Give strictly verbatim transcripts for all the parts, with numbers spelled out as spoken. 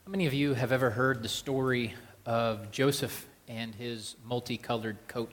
How many of you have ever heard the story of Joseph and his multicolored coat?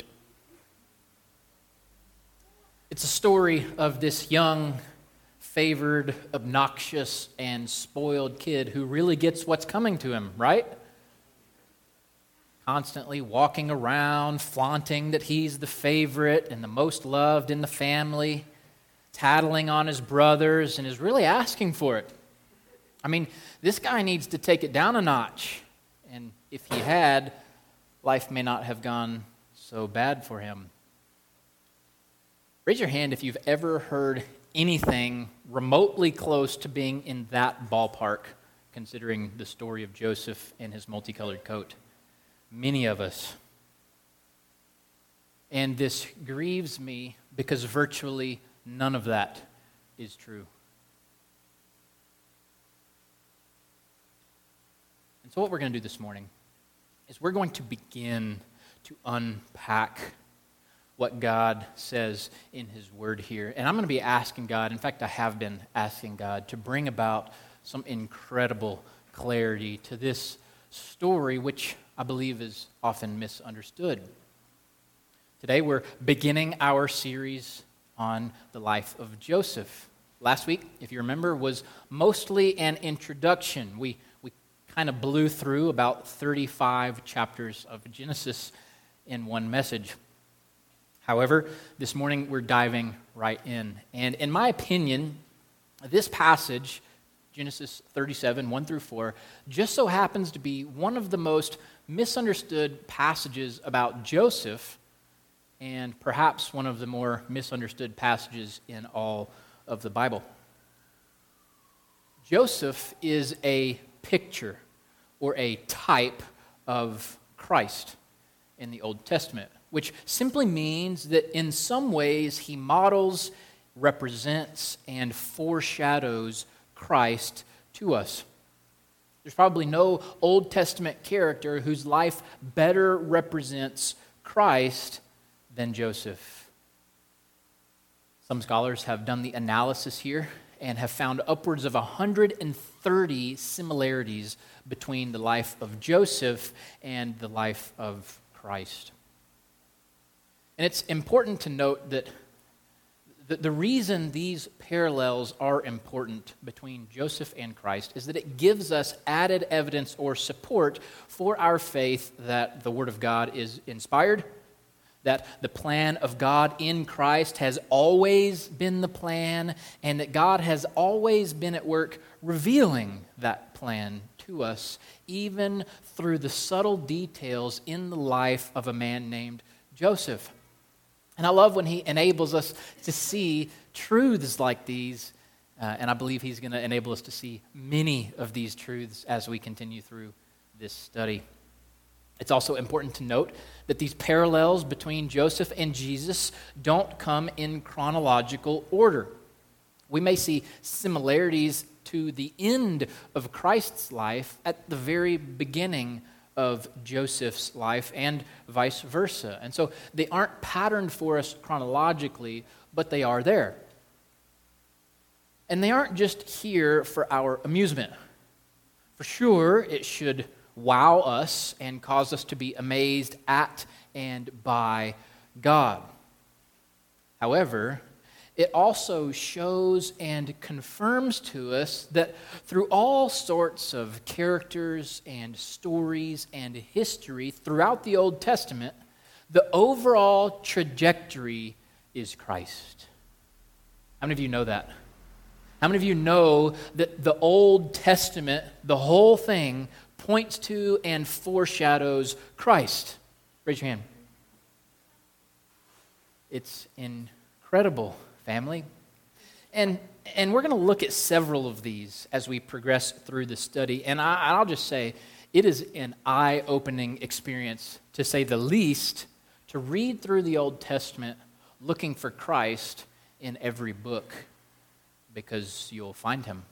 It's a story of this young, favored, obnoxious, and spoiled kid who really gets what's coming to him, right? Constantly walking around, flaunting that he's the favorite and the most loved in the family, tattling on his brothers, and is really asking for it. I mean, this guy needs to take it down a notch, and if he had, life may not have gone so bad for him. Raise your hand if you've ever heard anything remotely close to being in that ballpark, considering the story of Joseph and his multicolored coat. Many of us. And this grieves me because virtually none of that is true. And so what we're going to do this morning is we're going to begin to unpack what God says in His Word here. And I'm going to be asking God, in fact, I have been asking God to bring about some incredible clarity to this story, which I believe is often misunderstood. Today we're beginning our series on the life of Joseph. Last week, if you remember, was mostly an introduction. We we kind of blew through about thirty-five chapters of Genesis in one message. However, this morning we're diving right in. And in my opinion, this passage, Genesis thirty-seven, one through four, just so happens to be one of the most misunderstood passages about Joseph, and perhaps one of the more misunderstood passages in all of the Bible. Joseph is a picture or a type of Christ in the Old Testament, which simply means that in some ways he models, represents, and foreshadows Christ to us. There's probably no Old Testament character whose life better represents Christ than Joseph. Some scholars have done the analysis here and have found upwards of one hundred thirty similarities between the life of Joseph and the life of Christ. And it's important to note that the, the reason these parallels are important between Joseph and Christ is that it gives us added evidence or support for our faith that the Word of God is inspired, that the plan of God in Christ has always been the plan, and that God has always been at work revealing that plan to us, even through the subtle details in the life of a man named Joseph. And I love when He enables us to see truths like these, uh, and I believe He's going to enable us to see many of these truths as we continue through this study. It's also important to note that these parallels between Joseph and Jesus don't come in chronological order. We may see similarities to the end of Christ's life at the very beginning of Joseph's life and vice versa. And so they aren't patterned for us chronologically, but they are there. And they aren't just here for our amusement. For sure, it should wow us and cause us to be amazed at and by God. However, it also shows and confirms to us that through all sorts of characters and stories and history throughout the Old Testament, the overall trajectory is Christ. How many of you know that? How many of you know that the Old Testament, the whole thing, points to and foreshadows Christ? Raise your hand. It's incredible, family. And and we're going to look at several of these as we progress through the study. And I, I'll just say, it is an eye-opening experience, to say the least, to read through the Old Testament looking for Christ in every book, because you'll find Him.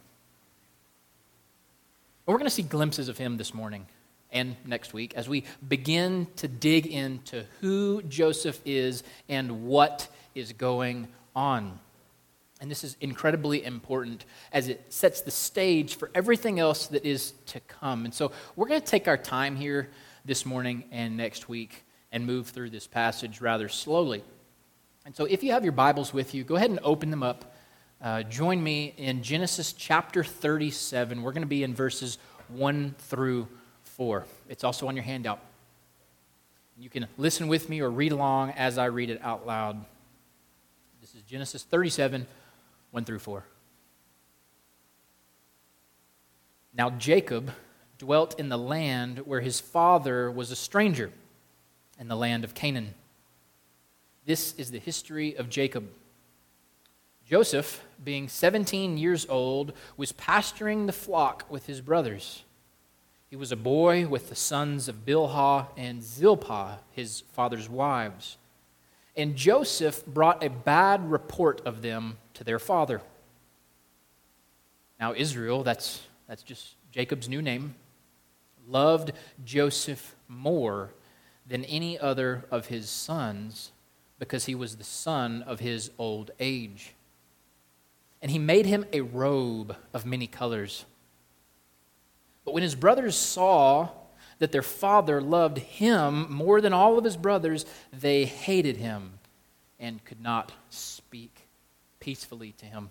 But we're going to see glimpses of Him this morning and next week as we begin to dig into who Joseph is and what is going on. And this is incredibly important as it sets the stage for everything else that is to come. And so we're going to take our time here this morning and next week and move through this passage rather slowly. And so if you have your Bibles with you, go ahead and open them up. Uh, join me in Genesis chapter thirty-seven. We're going to be in verses one through four. It's also on your handout. You can listen with me or read along as I read it out loud. This is Genesis thirty-seven, one through four. Now Jacob dwelt in the land where his father was a stranger, in the land of Canaan. This is the history of Jacob. Joseph, being seventeen years old, was pasturing the flock with his brothers. He was a boy with the sons of Bilhah and Zilpah, his father's wives. And Joseph brought a bad report of them to their father. Now Israel, that's, that's just Jacob's new name, loved Joseph more than any other of his sons because he was the son of his old age. And he made him a robe of many colors. But when his brothers saw that their father loved him more than all of his brothers, they hated him and could not speak peacefully to him.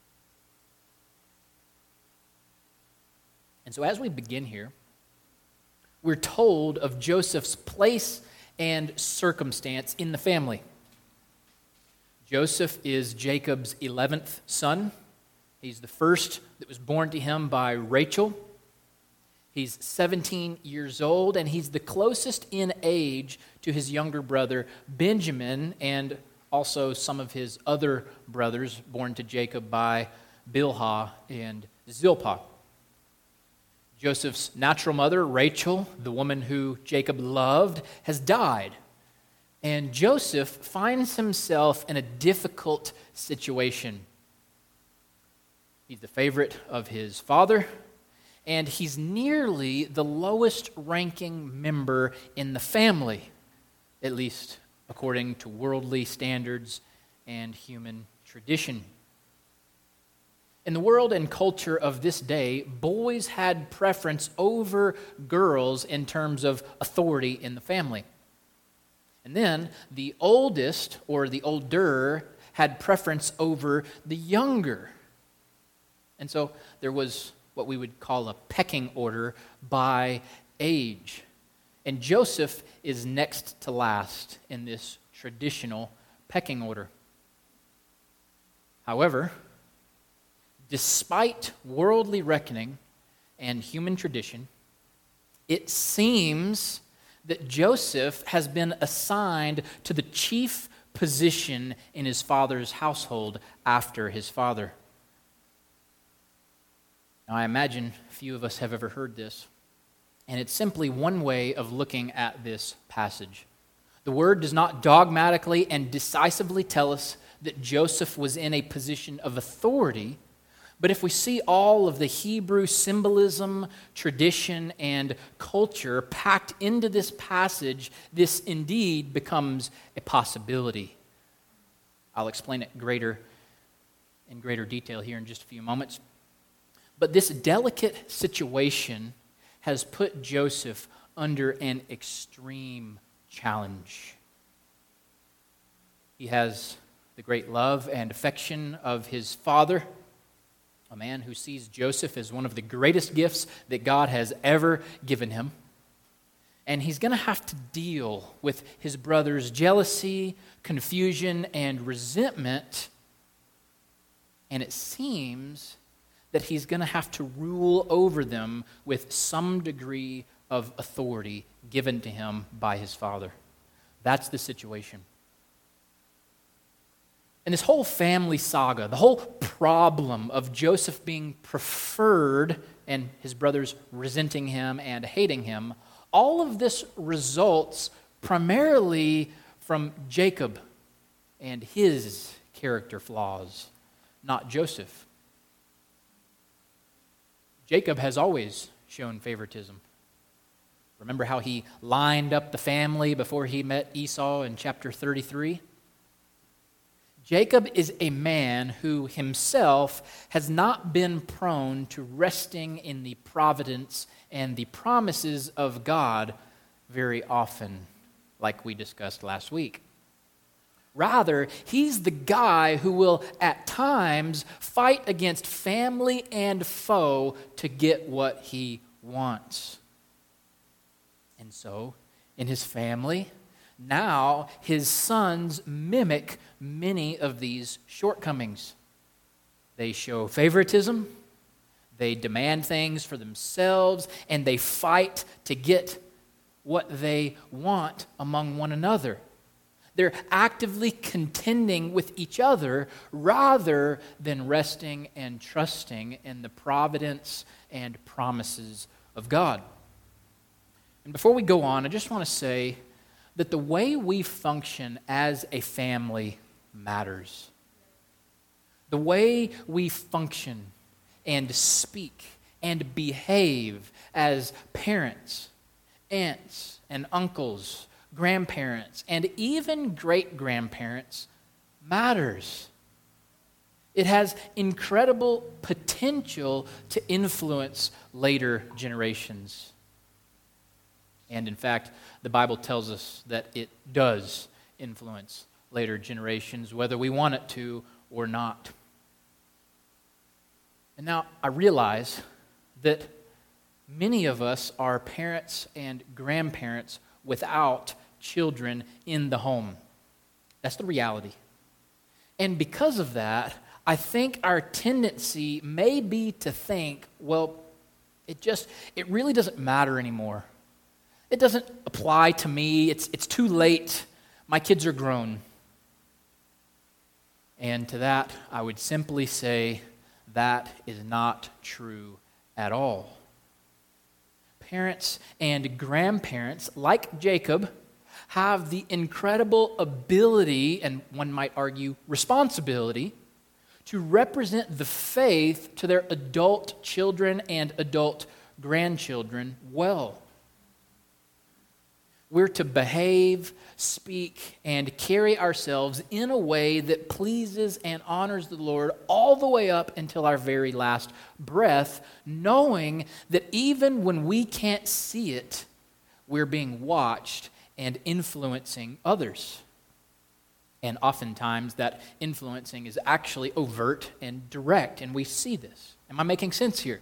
And so as we begin here, we're told of Joseph's place and circumstance in the family. Joseph is Jacob's eleventh son. He's the first that was born to him by Rachel. He's seventeen years old, and he's the closest in age to his younger brother Benjamin and also some of his other brothers born to Jacob by Bilhah and Zilpah. Joseph's natural mother, Rachel, the woman who Jacob loved, has died. And Joseph finds himself in a difficult situation. He's the favorite of his father, and he's nearly the lowest ranking member in the family, at least according to worldly standards and human tradition. In the world and culture of this day, boys had preference over girls in terms of authority in the family. And then the oldest, or the older, had preference over the younger. And so there was what we would call a pecking order by age. And Joseph is next to last in this traditional pecking order. However, despite worldly reckoning and human tradition, it seems that Joseph has been assigned to the chief position in his father's household after his father. Now, I imagine few of us have ever heard this, and it's simply one way of looking at this passage. The word does not dogmatically and decisively tell us that Joseph was in a position of authority, but if we see all of the Hebrew symbolism, tradition, and culture packed into this passage, this indeed becomes a possibility. I'll explain it greater in greater detail here in just a few moments. But this delicate situation has put Joseph under an extreme challenge. He has the great love and affection of his father, a man who sees Joseph as one of the greatest gifts that God has ever given him. And he's going to have to deal with his brother's jealousy, confusion, and resentment. And it seems that he's going to have to rule over them with some degree of authority given to him by his father. That's the situation. And this whole family saga, the whole problem of Joseph being preferred and his brothers resenting him and hating him, all of this results primarily from Jacob and his character flaws, not Joseph. Jacob has always shown favoritism. Remember how he lined up the family before he met Esau in chapter thirty-three? Jacob is a man who himself has not been prone to resting in the providence and the promises of God very often, like we discussed last week. Rather, he's the guy who will at times fight against family and foe to get what he wants. And so, in his family, now his sons mimic many of these shortcomings. They show favoritism, they demand things for themselves, and they fight to get what they want among one another. They're actively contending with each other rather than resting and trusting in the providence and promises of God. And before we go on, I just want to say that the way we function as a family matters. The way we function and speak and behave as parents, aunts and uncles, grandparents, and even great-grandparents matters. It has incredible potential to influence later generations. And in fact, the Bible tells us that it does influence later generations, whether we want it to or not. And now I realize that many of us are parents and grandparents without children in the home. That's the reality. And because of that, I think our tendency may be to think, well, it just, it really doesn't matter anymore. It doesn't apply to me. It's, it's too late. My kids are grown. And to that, I would simply say that is not true at all. Parents and grandparents, like Jacob, have the incredible ability, and one might argue responsibility, to represent the faith to their adult children and adult grandchildren well. We're to behave, speak, and carry ourselves in a way that pleases and honors the Lord all the way up until our very last breath, knowing that even when we can't see it, we're being watched and influencing others. And oftentimes that influencing is actually overt and direct, and we see this. Am I making sense here?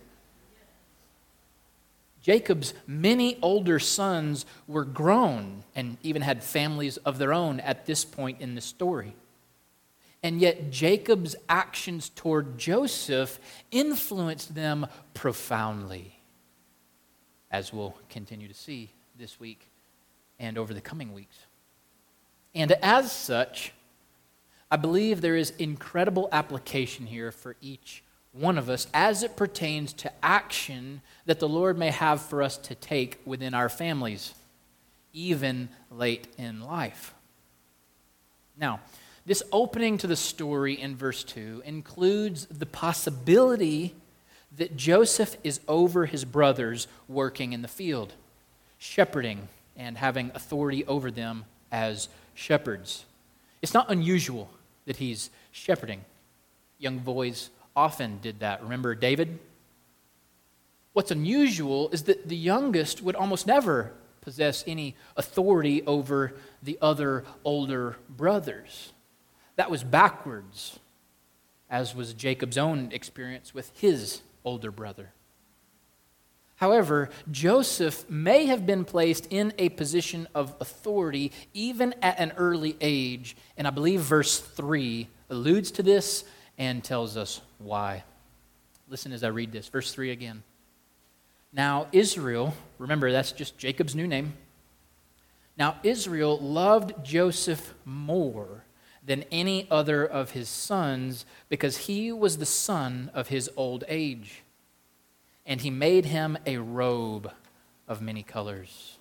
Jacob's many older sons were grown and even had families of their own at this point in the story. And yet Jacob's actions toward Joseph influenced them profoundly, as we'll continue to see this week and over the coming weeks. And as such, I believe there is incredible application here for each one of us as it pertains to action that the Lord may have for us to take within our families, even late in life. Now, this opening to the story in verse two includes the possibility that Joseph is over his brothers working in the field, shepherding and having authority over them as shepherds. It's not unusual that he's shepherding. Young boys often did that. Remember David? What's unusual is that the youngest would almost never possess any authority over the other older brothers. That was backwards, as was Jacob's own experience with his older brother. However, Joseph may have been placed in a position of authority even at an early age, and I believe verse three alludes to this and tells us why. Listen as I read this. Verse three again. Now Israel, remember that's just Jacob's new name. Now Israel loved Joseph more than any other of his sons because he was the son of his old age. And he made him a robe of many colors.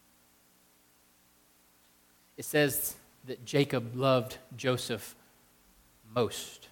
It says that Jacob loved Joseph most.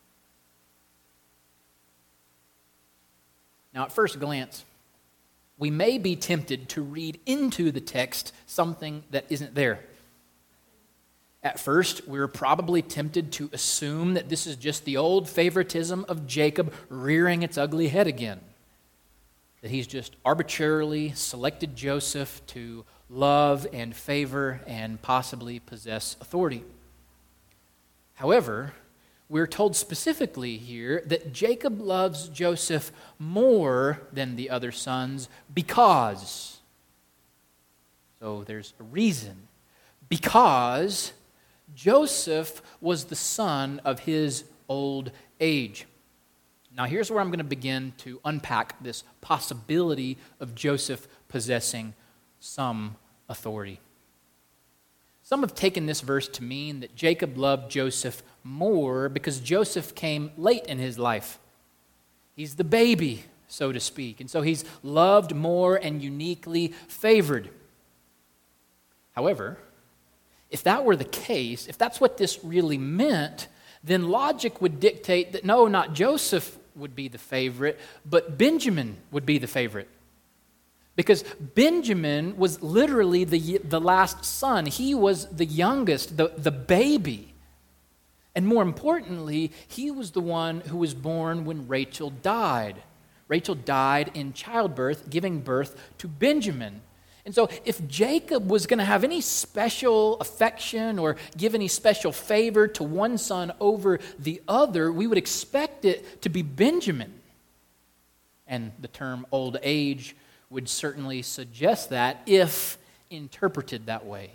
Now, at first glance, we may be tempted to read into the text something that isn't there. At first, we were probably tempted to assume that this is just the old favoritism of Jacob rearing its ugly head again. That he's just arbitrarily selected Joseph to love and favor and possibly possess authority. However, we're told specifically here that Jacob loves Joseph more than the other sons because. So there's a reason. Because Joseph was the son of his old age. Now here's where I'm going to begin to unpack this possibility of Joseph possessing some authority. Some have taken this verse to mean that Jacob loved Joseph more because Joseph came late in his life. He's the baby, so to speak, and so he's loved more and uniquely favored. However, if that were the case, if that's what this really meant, then logic would dictate that no, not Joseph would be the favorite, but Benjamin would be the favorite. Because Benjamin was literally the, the last son. He was the youngest, the, the baby. And more importantly, he was the one who was born when Rachel died. Rachel died in childbirth, giving birth to Benjamin. And so if Jacob was going to have any special affection or give any special favor to one son over the other, we would expect it to be Benjamin. And the term old age would certainly suggest that if interpreted that way.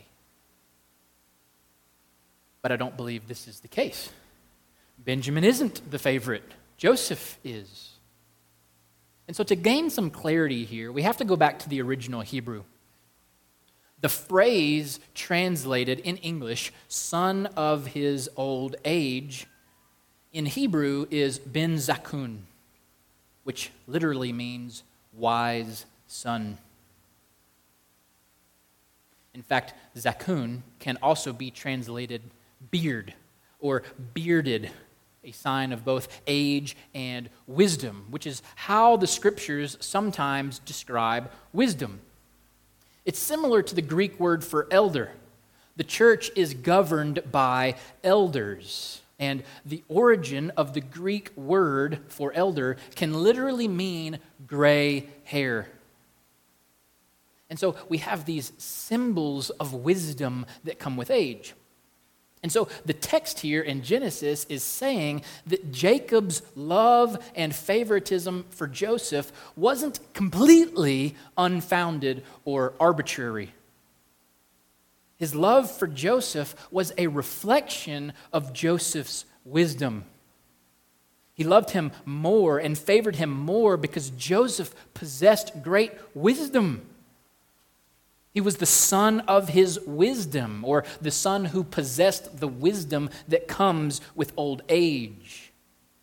But I don't believe this is the case. Benjamin isn't the favorite. Joseph is. And so to gain some clarity here, we have to go back to the original Hebrew. The phrase translated in English, son of his old age, in Hebrew is ben zakun, which literally means wise son. In fact, zakun can also be translated beard or bearded, a sign of both age and wisdom, which is how the scriptures sometimes describe wisdom. It's similar to the Greek word for elder. The church is governed by elders, and the origin of the Greek word for elder can literally mean gray hair. And so we have these symbols of wisdom that come with age. And so the text here in Genesis is saying that Jacob's love and favoritism for Joseph wasn't completely unfounded or arbitrary. His love for Joseph was a reflection of Joseph's wisdom. He loved him more and favored him more because Joseph possessed great wisdom. He was the son of his wisdom, or the son who possessed the wisdom that comes with old age.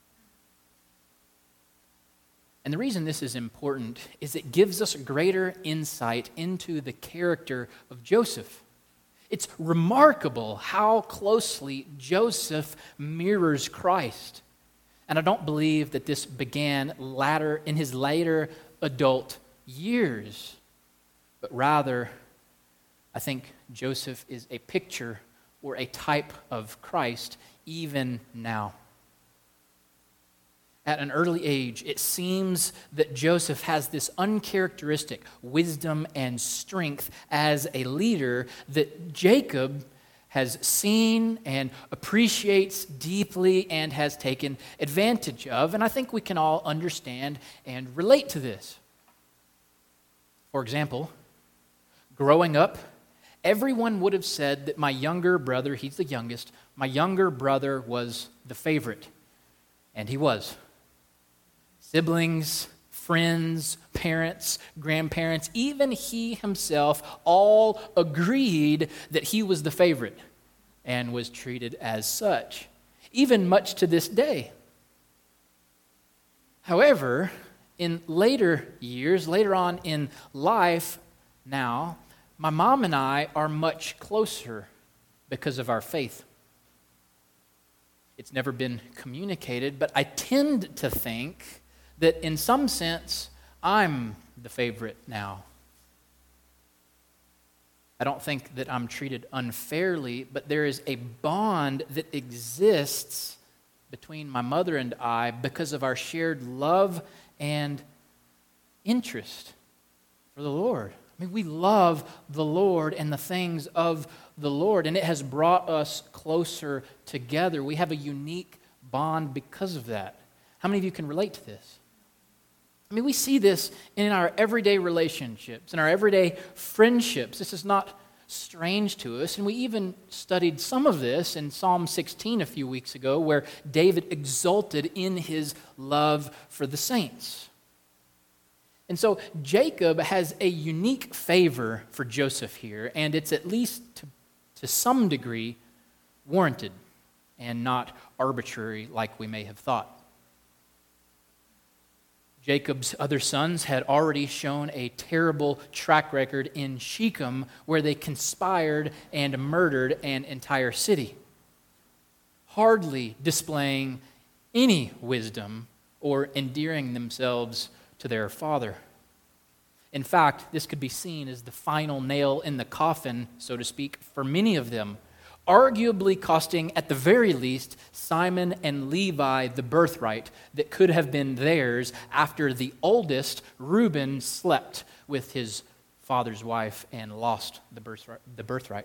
And the reason this is important is it gives us greater insight into the character of Joseph. It's remarkable how closely Joseph mirrors Christ. And I don't believe that this began latter in his later adult years. But rather, I think Joseph is a picture or a type of Christ even now. At an early age, it seems that Joseph has this uncharacteristic wisdom and strength as a leader that Jacob has seen and appreciates deeply and has taken advantage of. And I think we can all understand and relate to this. For example, growing up, everyone would have said that my younger brother, he's the youngest, my younger brother was the favorite. And he was. Siblings, friends, parents, grandparents, even he himself all agreed that he was the favorite and was treated as such, even much to this day. However, in later years, later on in life now, my mom and I are much closer because of our faith. It's never been communicated, but I tend to think that in some sense, I'm the favorite now. I don't think that I'm treated unfairly, but there is a bond that exists between my mother and I because of our shared love and interest for the Lord. I mean, we love the Lord and the things of the Lord, and it has brought us closer together. We have a unique bond because of that. How many of you can relate to this? I mean, we see this in our everyday relationships, in our everyday friendships. This is not strange to us, and we even studied some of this in Psalm sixteen a few weeks ago, where David exulted in his love for the saints. And so Jacob has a unique favor for Joseph here, and it's at least to, to some degree warranted and not arbitrary like we may have thought. Jacob's other sons had already shown a terrible track record in Shechem, where they conspired and murdered an entire city, hardly displaying any wisdom or endearing themselves to their father. In fact, this could be seen as the final nail in the coffin, so to speak, for many of them, arguably costing, at the very least, Simon and Levi the birthright that could have been theirs after the oldest, Reuben, slept with his father's wife and lost the birthright. The birthright.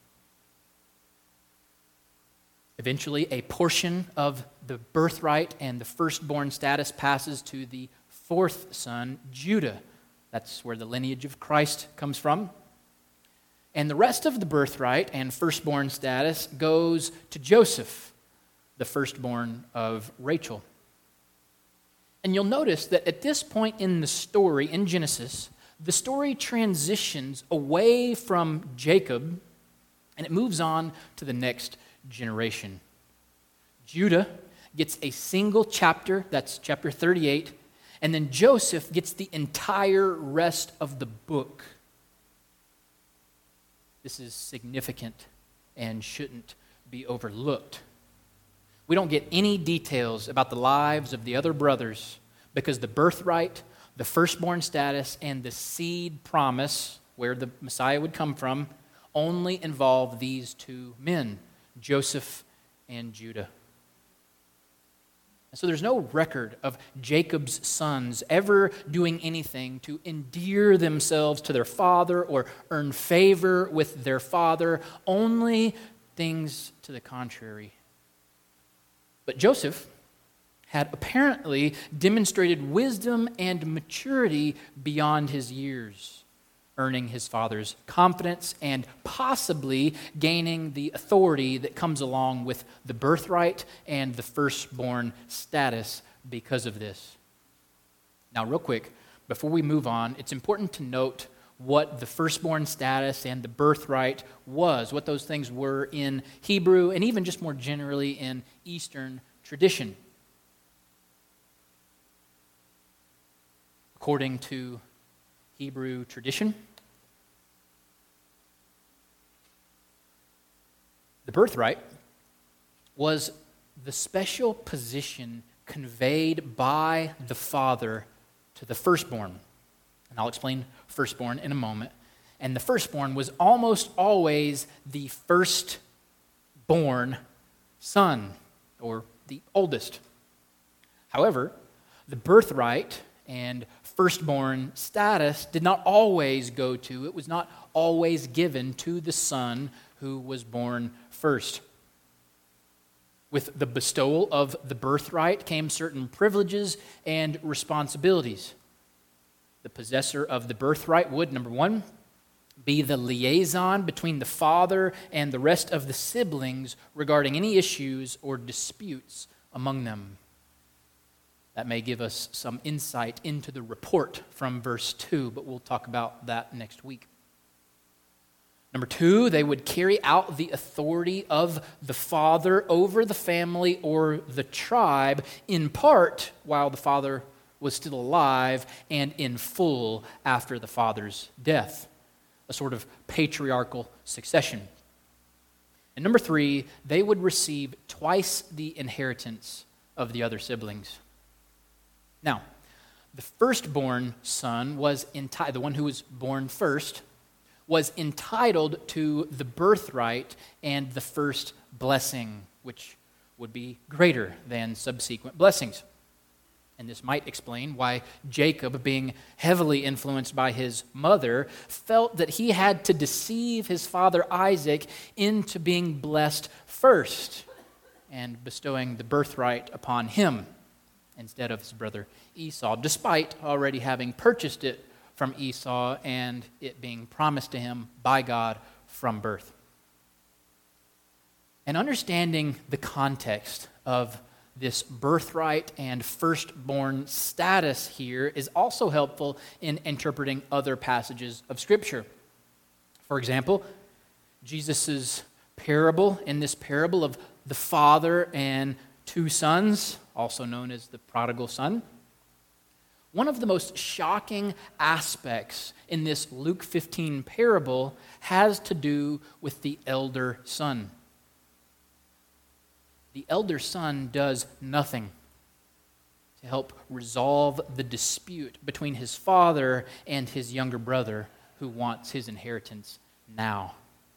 Eventually, a portion of the birthright and the firstborn status passes to the fourth son, Judah. That's where the lineage of Christ comes from. And the rest of the birthright and firstborn status goes to Joseph, the firstborn of Rachel. And you'll notice that at this point in the story, in Genesis, the story transitions away from Jacob and it moves on to the next generation. Judah gets a single chapter, that's chapter thirty-eight, and then Joseph gets the entire rest of the book. This is significant and shouldn't be overlooked. We don't get any details about the lives of the other brothers because the birthright, the firstborn status, and the seed promise, where the Messiah would come from, only involve these two men, Joseph and Judah. And so there's no record of Jacob's sons ever doing anything to endear themselves to their father or earn favor with their father, only things to the contrary. But Joseph had apparently demonstrated wisdom and maturity beyond his years, earning his father's confidence and possibly gaining the authority that comes along with the birthright and the firstborn status because of this. Now, real quick, before we move on, it's important to note what the firstborn status and the birthright was, what those things were in Hebrew and even just more generally in Eastern tradition. According to Hebrew tradition, the birthright was the special position conveyed by the father to the firstborn. And I'll explain firstborn in a moment. And the firstborn was almost always the firstborn son, or the oldest. However, the birthright and firstborn status did not always go to, it was not always given to the son who was born first. With the bestowal of the birthright came certain privileges and responsibilities. The possessor of the birthright would, number one, be the liaison between the father and the rest of the siblings regarding any issues or disputes among them. That may give us some insight into the report from verse two, but we'll talk about that next week. Number two, they would carry out the authority of the father over the family or the tribe, in part while the father was still alive and in full after the father's death. A sort of patriarchal succession. And number three, they would receive twice the inheritance of the other siblings. Now, the firstborn son was enti- the one who was born first, was entitled to the birthright and the first blessing, which would be greater than subsequent blessings. And this might explain why Jacob, being heavily influenced by his mother, felt that he had to deceive his father Isaac into being blessed first and bestowing the birthright upon him instead of his brother Esau, despite already having purchased it from Esau and it being promised to him by God from birth. And understanding the context of this birthright and firstborn status here is also helpful in interpreting other passages of Scripture. For example, Jesus' parable, in this parable of the father and two sons, also known as the prodigal son, one of the most shocking aspects in this Luke fifteen parable has to do with the elder son. The elder son does nothing to help resolve the dispute between his father and his younger brother who wants his inheritance now.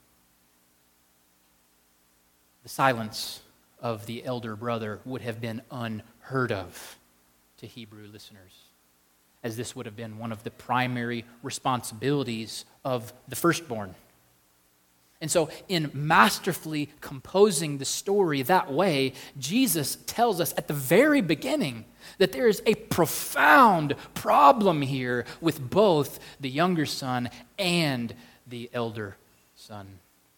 The silence of the elder brother would have been unheard of to Hebrew listeners, as this would have been one of the primary responsibilities of the firstborn. And so, in masterfully composing the story that way, Jesus tells us at the very beginning that there is a profound problem here with both the younger son and the elder son.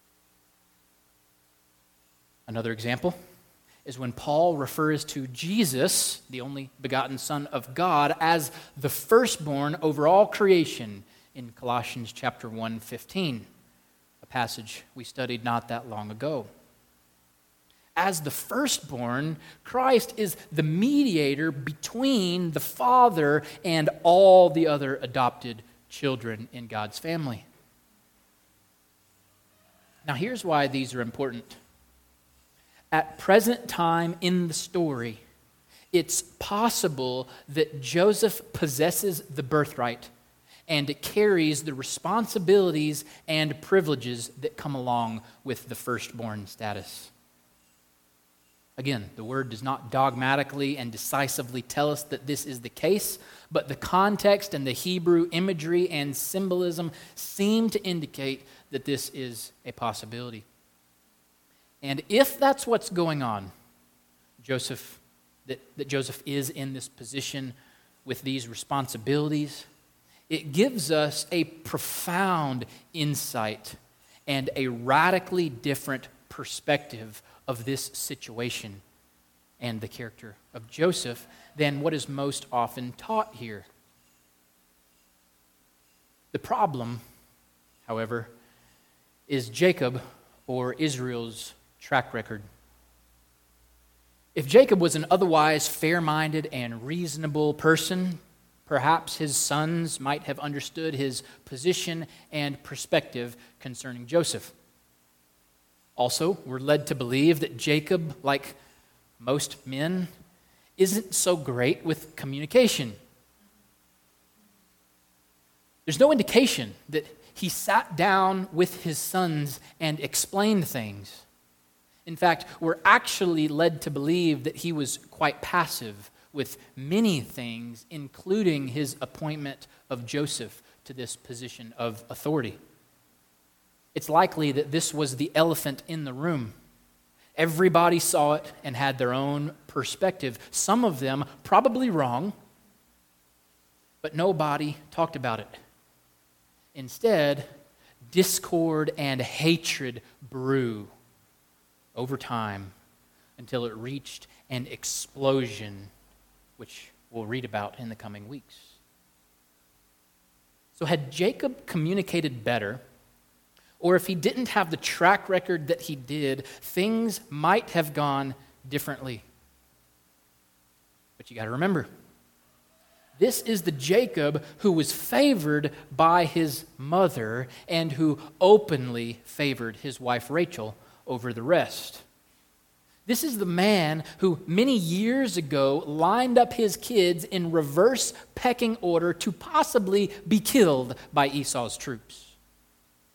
Another example is when Paul refers to Jesus, the only begotten Son of God, as the firstborn over all creation in Colossians chapter one fifteen. Passage we studied not that long ago. As the firstborn, Christ is the mediator between the Father and all the other adopted children in God's family. Now here's why these are important. At present time in the story, it's possible that Joseph possesses the birthright and it carries the responsibilities and privileges that come along with the firstborn status. Again, the word does not dogmatically and decisively tell us that this is the case, but the context and the Hebrew imagery and symbolism seem to indicate that this is a possibility. And if that's what's going on, Joseph, that, that Joseph is in this position with these responsibilities, it gives us a profound insight and a radically different perspective of this situation and the character of Joseph than what is most often taught here. The problem, however, is Jacob or Israel's track record. If Jacob was an otherwise fair-minded and reasonable person, perhaps his sons might have understood his position and perspective concerning Joseph. Also, we're led to believe that Jacob, like most men, isn't so great with communication. There's no indication that he sat down with his sons and explained things. In fact, we're actually led to believe that he was quite passive with many things, including his appointment of Joseph to this position of authority. It's likely that this was the elephant in the room. Everybody saw it and had their own perspective, some of them probably wrong, but nobody talked about it. Instead, discord and hatred brew over time until it reached an explosion, which we'll read about in the coming weeks. So had Jacob communicated better, or if he didn't have the track record that he did, things might have gone differently. But you got to remember, this is the Jacob who was favored by his mother and who openly favored his wife Rachel over the rest. This is the man who many years ago lined up his kids in reverse pecking order to possibly be killed by Esau's troops.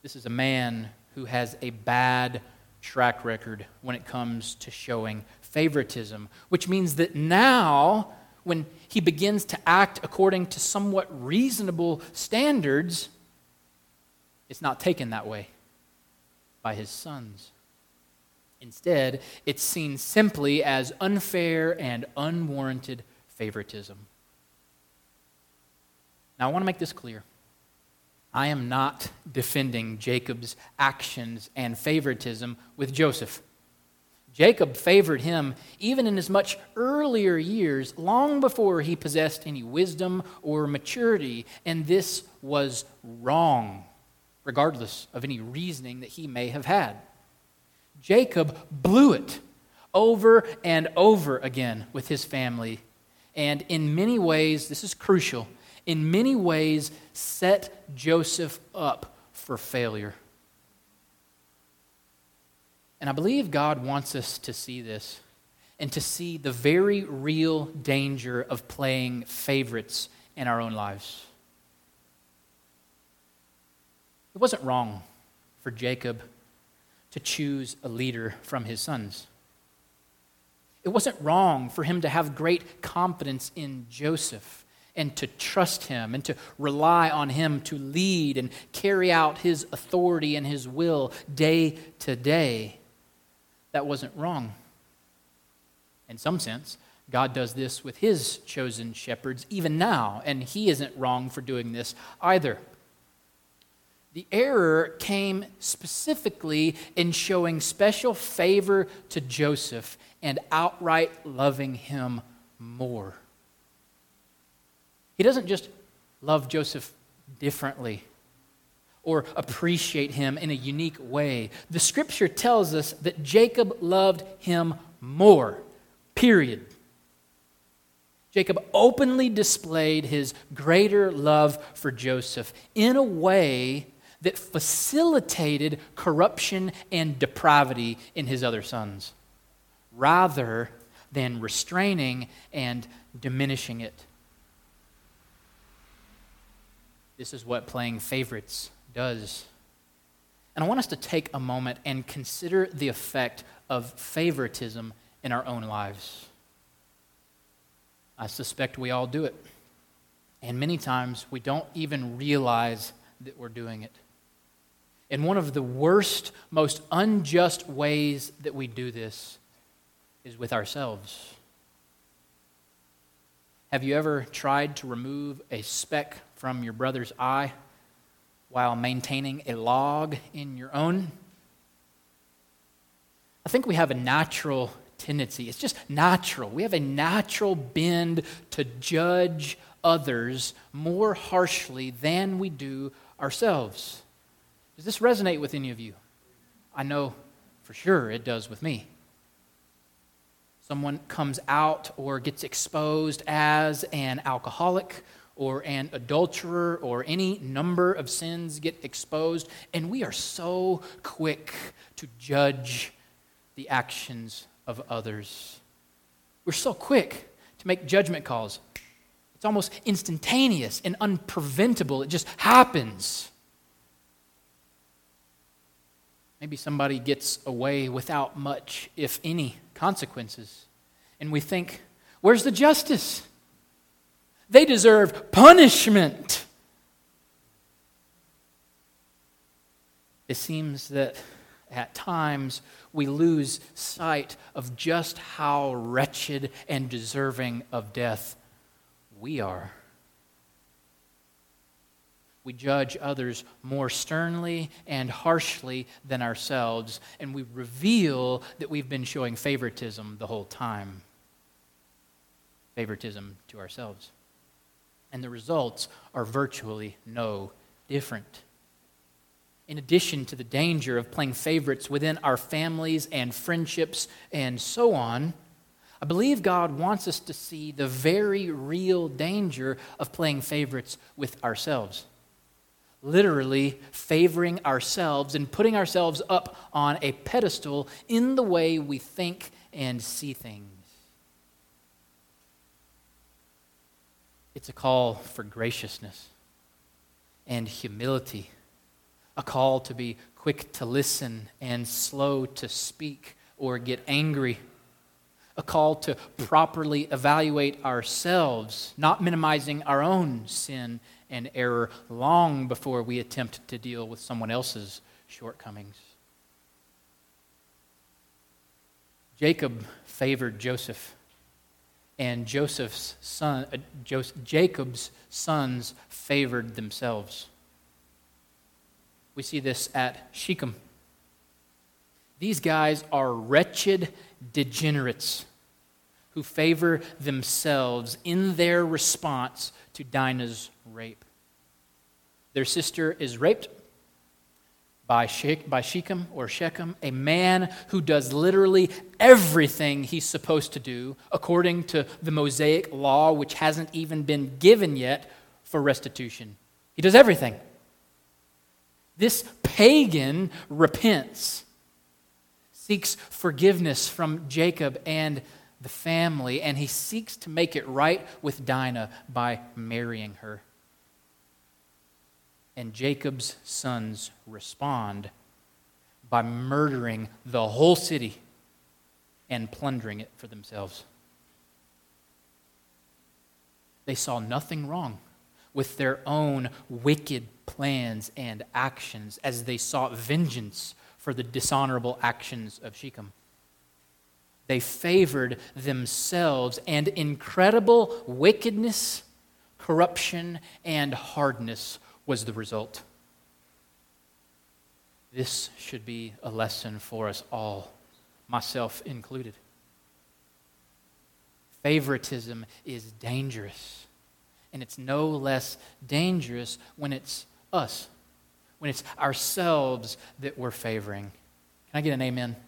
This is a man who has a bad track record when it comes to showing favoritism, which means that now, when he begins to act according to somewhat reasonable standards, it's not taken that way by his sons. Instead, it's seen simply as unfair and unwarranted favoritism. Now, I want to make this clear. I am not defending Jacob's actions and favoritism with Joseph. Jacob favored him even in his much earlier years, long before he possessed any wisdom or maturity, and this was wrong, regardless of any reasoning that he may have had. Jacob blew it over and over again with his family, and in many ways, this is crucial, in many ways set Joseph up for failure. And I believe God wants us to see this and to see the very real danger of playing favorites in our own lives. It wasn't wrong for Jacob to choose a leader from his sons. It wasn't wrong for him to have great confidence in Joseph and to trust him and to rely on him to lead and carry out his authority and his will day to day. That wasn't wrong. In some sense, God does this with his chosen shepherds even now, and he isn't wrong for doing this either. The error came specifically in showing special favor to Joseph and outright loving him more. He doesn't just love Joseph differently or appreciate him in a unique way. The scripture tells us that Jacob loved him more, period. Jacob openly displayed his greater love for Joseph in a way that facilitated corruption and depravity in his other sons, rather than restraining and diminishing it. This is what playing favorites does. And I want us to take a moment and consider the effect of favoritism in our own lives. I suspect we all do it. And many times we don't even realize that we're doing it. And one of the worst, most unjust ways that we do this is with ourselves. Have you ever tried to remove a speck from your brother's eye while maintaining a log in your own? I think we have a natural tendency. It's just natural. We have a natural bend to judge others more harshly than we do ourselves. Does this resonate with any of you? I know for sure it does with me. Someone comes out or gets exposed as an alcoholic or an adulterer, or any number of sins get exposed, and we are so quick to judge the actions of others. We're so quick to make judgment calls. It's almost instantaneous and unpreventable. It just happens. Maybe somebody gets away without much, if any, consequences, and we think, where's the justice? They deserve punishment. It seems that at times we lose sight of just how wretched and deserving of death we are. We judge others more sternly and harshly than ourselves, and we reveal that we've been showing favoritism the whole time. Favoritism to ourselves. And the results are virtually no different. In addition to the danger of playing favorites within our families and friendships and so on, I believe God wants us to see the very real danger of playing favorites with ourselves. Literally favoring ourselves and putting ourselves up on a pedestal in the way we think and see things. It's a call for graciousness and humility, a call to be quick to listen and slow to speak or get angry, a call to properly evaluate ourselves, not minimizing our own sin and error long before we attempt to deal with someone else's shortcomings. Jacob favored Joseph, and Joseph's son, uh, Joseph, Jacob's sons favored themselves. We see this at Shechem. These guys are wretched degenerates who favor themselves in their response to Dinah's rape. Their sister is raped by Shechem or Shechem, a man who does literally everything he's supposed to do according to the Mosaic law, which hasn't even been given yet for restitution. He does everything. This pagan repents, seeks forgiveness from Jacob and the family, and he seeks to make it right with Dinah by marrying her. And Jacob's sons respond by murdering the whole city and plundering it for themselves. They saw nothing wrong with their own wicked plans and actions as they sought vengeance for the dishonorable actions of Shechem. They favored themselves, and incredible wickedness, corruption, and hardness was the result. This should be a lesson for us all, myself included. Favoritism is dangerous, and it's no less dangerous when it's us, when it's ourselves that we're favoring. Can I get an amen?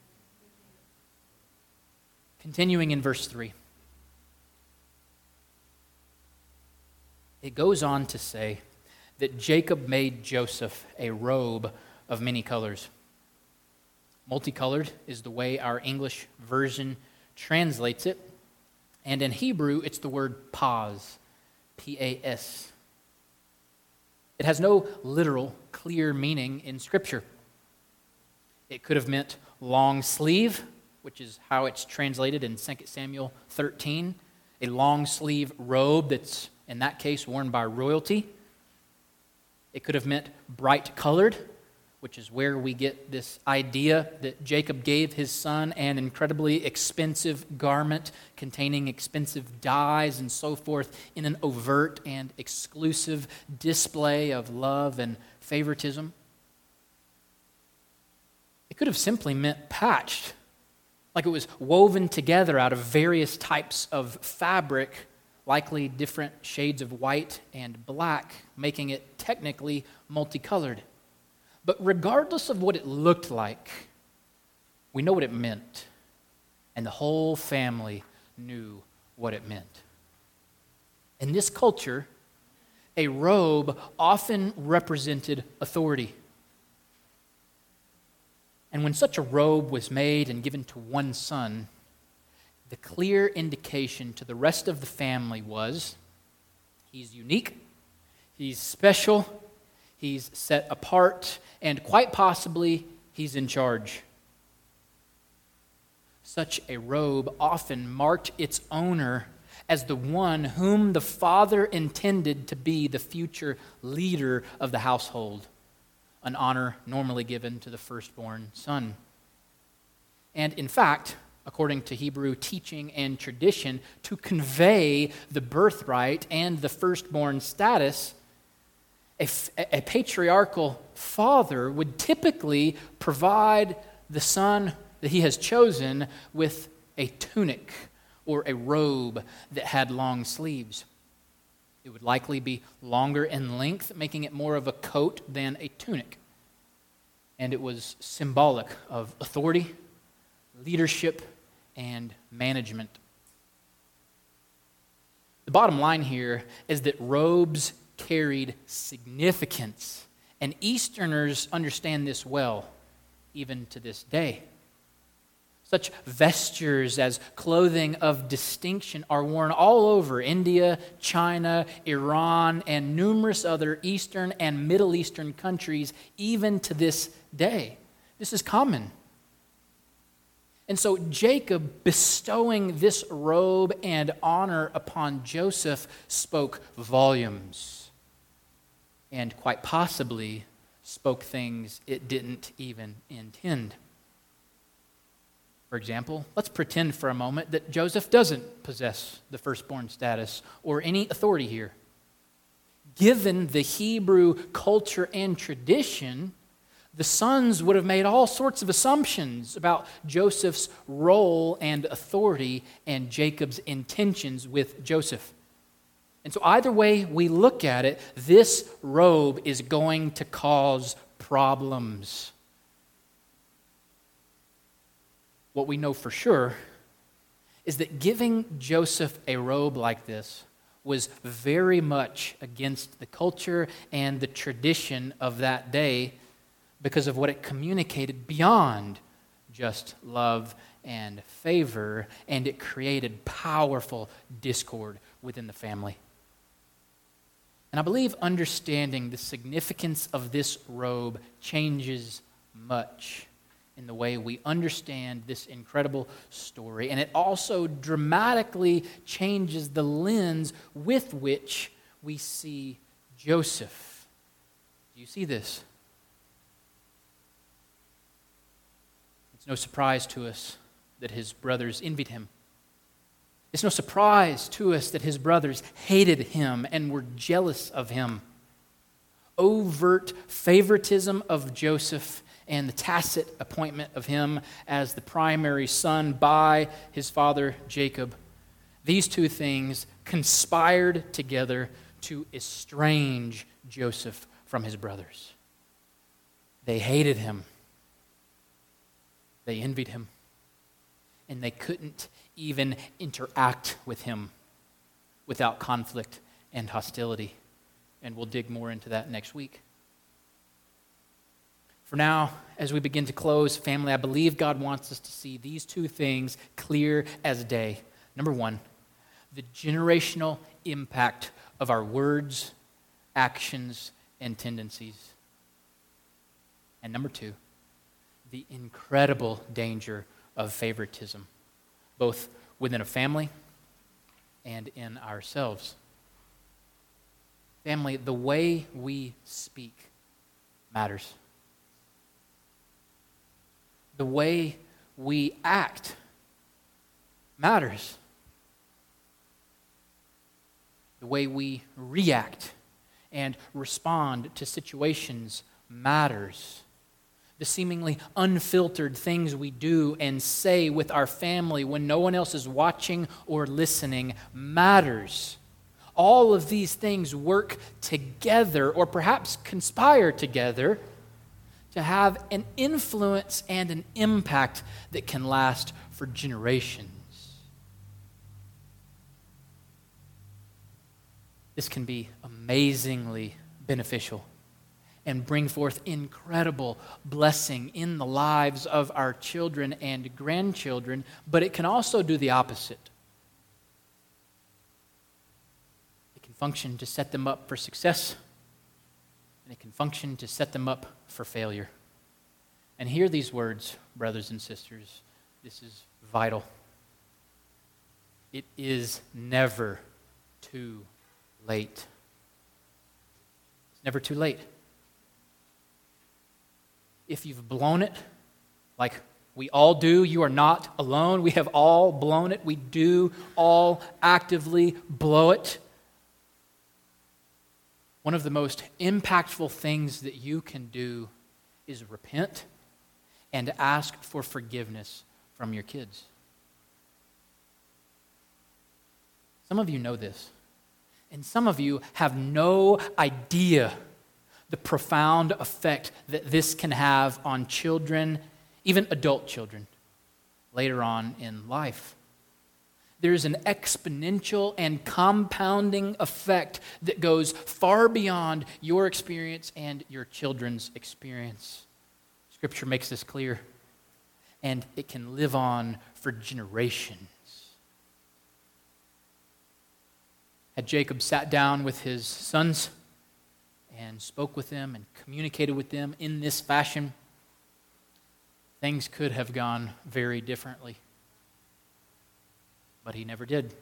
Continuing in verse three. It goes on to say that Jacob made Joseph a robe of many colors. Multicolored is the way our English version translates it. And in Hebrew, it's the word paz, P A S. It has no literal, clear meaning in Scripture. It could have meant long sleeve, which is how it's translated in Second Samuel thirteen, a long sleeve robe that's, in that case, worn by royalty. It could have meant bright colored, which is where we get this idea that Jacob gave his son an incredibly expensive garment containing expensive dyes and so forth in an overt and exclusive display of love and favoritism. It could have simply meant patched, like it was woven together out of various types of fabric, likely different shades of white and black, making it technically multicolored. But regardless of what it looked like, we know what it meant. And the whole family knew what it meant. In this culture, a robe often represented authority. And when such a robe was made and given to one son, the clear indication to the rest of the family was he's unique, he's special, he's set apart, and quite possibly he's in charge. Such a robe often marked its owner as the one whom the father intended to be the future leader of the household, an honor normally given to the firstborn son. And in fact, according to Hebrew teaching and tradition, to convey the birthright and the firstborn status, a, a patriarchal father would typically provide the son that he has chosen with a tunic or a robe that had long sleeves. It would likely be longer in length, making it more of a coat than a tunic. And it was symbolic of authority, leadership, and management. The bottom line here is that robes carried significance, and Easterners understand this well, even to this day. Such vestures as clothing of distinction are worn all over India, China, Iran, and numerous other Eastern and Middle Eastern countries, even to this day. This is common. And so Jacob bestowing this robe and honor upon Joseph spoke volumes, and quite possibly spoke things it didn't even intend. For example, let's pretend for a moment that Joseph doesn't possess the firstborn status or any authority here. Given the Hebrew culture and tradition, the sons would have made all sorts of assumptions about Joseph's role and authority and Jacob's intentions with Joseph. And so either way we look at it, this robe is going to cause problems. What we know for sure is that giving Joseph a robe like this was very much against the culture and the tradition of that day because of what it communicated beyond just love and favor, and it created powerful discord within the family. And I believe understanding the significance of this robe changes much in the way we understand this incredible story. And it also dramatically changes the lens with which we see Joseph. Do you see this? It's no surprise to us that his brothers envied him. It's no surprise to us that his brothers hated him and were jealous of him. Overt favoritism of Joseph and the tacit appointment of him as the primary son by his father Jacob. These two things conspired together to estrange Joseph from his brothers. They hated him. They envied him. And they couldn't even interact with him without conflict and hostility. And we'll dig more into that next week. For now, as we begin to close, family, I believe God wants us to see these two things clear as day. Number one, the generational impact of our words, actions, and tendencies. And number two, the incredible danger of favoritism, both within a family and in ourselves. Family, the way we speak matters. The way we act matters. The way we react and respond to situations matters. The seemingly unfiltered things we do and say with our family when no one else is watching or listening matters. All of these things work together, or perhaps conspire together, to have an influence and an impact that can last for generations. This can be amazingly beneficial and bring forth incredible blessing in the lives of our children and grandchildren, but it can also do the opposite. It can function to set them up for success, and it can function to set them up for failure. And hear these words, brothers and sisters. This is vital. It is never too late. It's never too late. If you've blown it, like we all do, you are not alone. We have all blown it. We do all actively blow it. One of the most impactful things that you can do is repent and ask for forgiveness from your kids. Some of you know this, and some of you have no idea the profound effect that this can have on children, even adult children, later on in life. There's an exponential and compounding effect that goes far beyond your experience and your children's experience. Scripture makes this clear. and it can live on for generations. Had Jacob sat down with his sons and spoke with them and communicated with them in this fashion, things could have gone very differently. But he never did.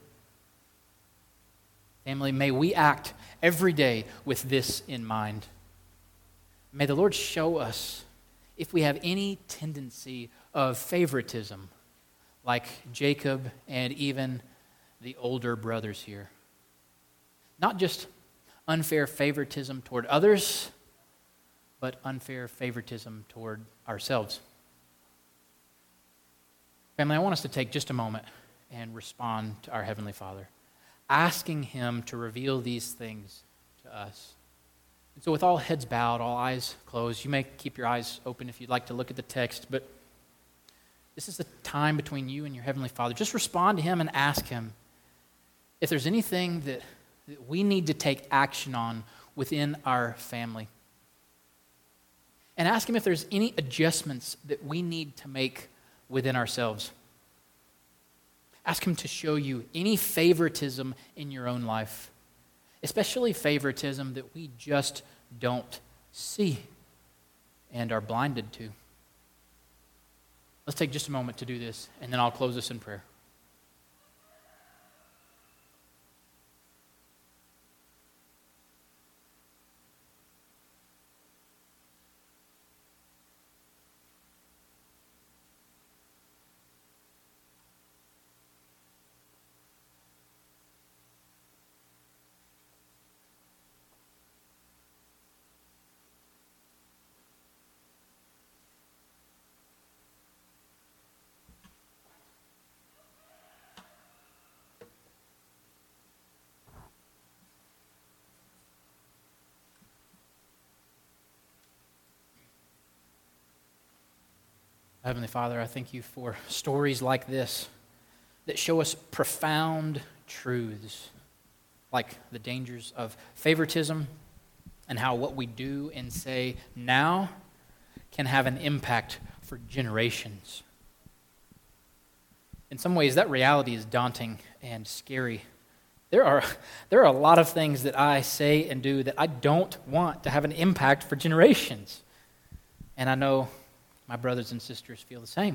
Family, may we act every day with this in mind. May the Lord show us if we have any tendency of favoritism, like Jacob and even the older brothers here. Not just unfair favoritism toward others, but unfair favoritism toward ourselves. Family, I want us to take just a moment and respond to our Heavenly Father, asking Him to reveal these things to us. And so with all heads bowed, all eyes closed, you may keep your eyes open if you'd like to look at the text, but this is the time between you and your Heavenly Father. Just respond to Him and ask Him if there's anything that that we need to take action on within our family. And ask Him if there's any adjustments that we need to make within ourselves. Ask Him to show you any favoritism in your own life, especially favoritism that we just don't see and are blinded to. Let's take just a moment to do this, and then I'll close this in prayer. Heavenly Father, I thank you for stories like this that show us profound truths, like the dangers of favoritism and how what we do and say now can have an impact for generations. In some ways, that reality is daunting and scary. There are, there are a lot of things that I say and do that I don't want to have an impact for generations. And I know my brothers and sisters feel the same.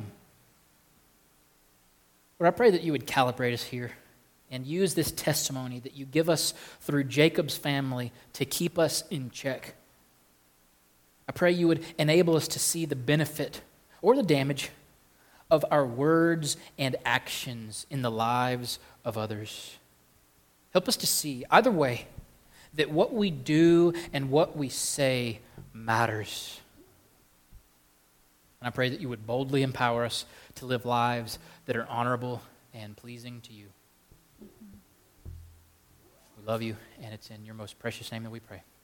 Lord, I pray that you would calibrate us here and use this testimony that you give us through Jacob's family to keep us in check. I pray you would enable us to see the benefit or the damage of our words and actions in the lives of others. Help us to see, either way, that what we do and what we say matters. And I pray that you would boldly empower us to live lives that are honorable and pleasing to you. We love you, and it's in your most precious name that we pray.